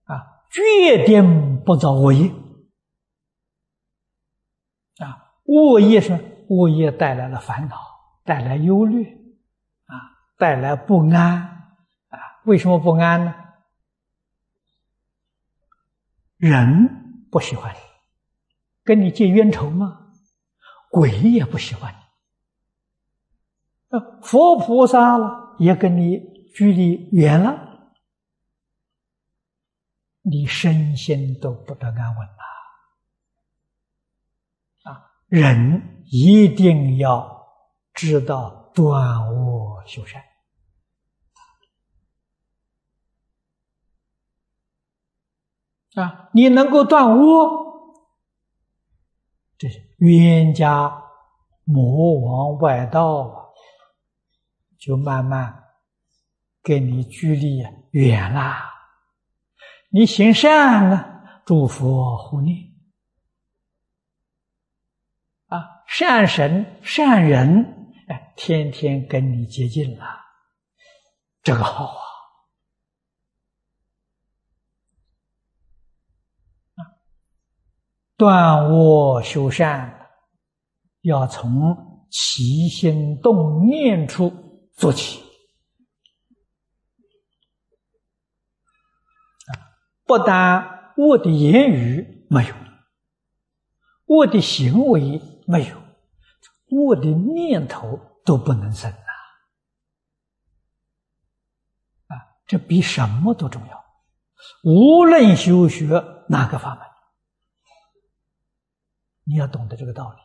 决定不造恶业。恶业是恶业带来了烦恼，带来忧虑，带来不安。为什么不安呢？人不喜欢你，跟你结冤仇吗？鬼也不喜欢你，佛菩萨了也跟你距离远了，你身心都不得安稳了。人一定要知道断恶修善。你能够断恶，这是冤家魔王外道就慢慢跟你距离远了。你行善呢，诸佛护念。善神善人天天跟你接近了，这个好断恶修善要从起心动念处做起。不但恶的言语没有，恶的行为没有，恶的念头都不能生这比什么都重要。无论修学哪个法门，你要懂得这个道理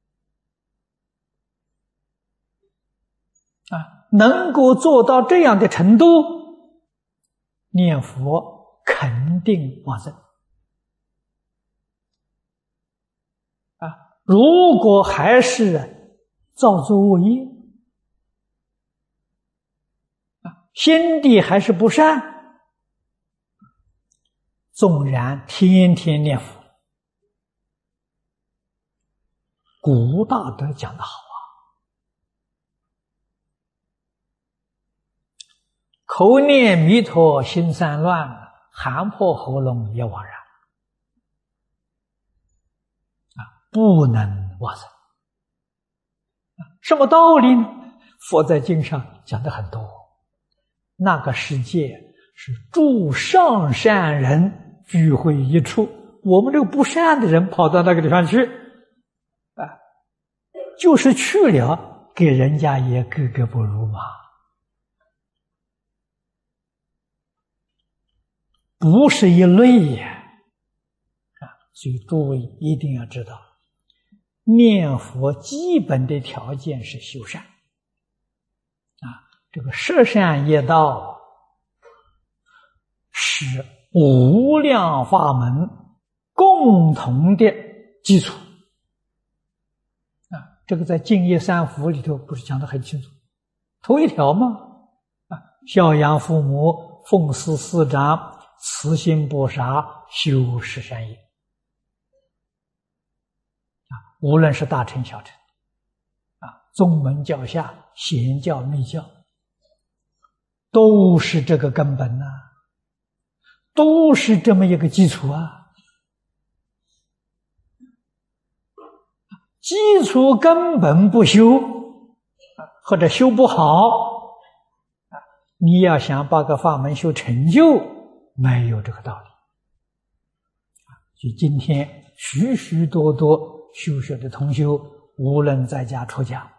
能够做到这样的程度，念佛肯定往生如果还是造作恶业心地还是不善，纵然天天念佛，古大德讲得好口念弥陀心散乱，喊破喉咙也枉然不能往生什么道理呢？佛在经上讲的很多。那个世界是诸上善人聚会一处，我们这个不善的人跑到那个地方去就是去了，给人家也格格不入嘛。不是一类所以诸位一定要知道，念佛基本的条件是修善这个十善业道是无量法门共同的基础这个在净业三福里头不是讲得很清楚，头一条吗？孝养父母，奉事师长，慈心不杀，修十善业无论是大乘小乘宗门教下，显教密教，都是这个根本都是这么一个基础基础根本不修或者修不好你要想把个法门修成就，没有这个道理所以今天许许多多修学的同修，无论在家出家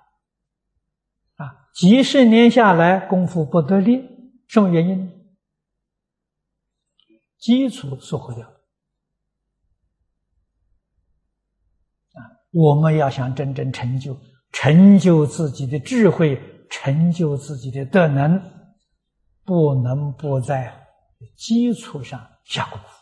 几十年下来功夫不得力，什么原因？基础疏忽掉我们要想真正成就自己的智慧，成就自己的德能，不能不在基础上下功夫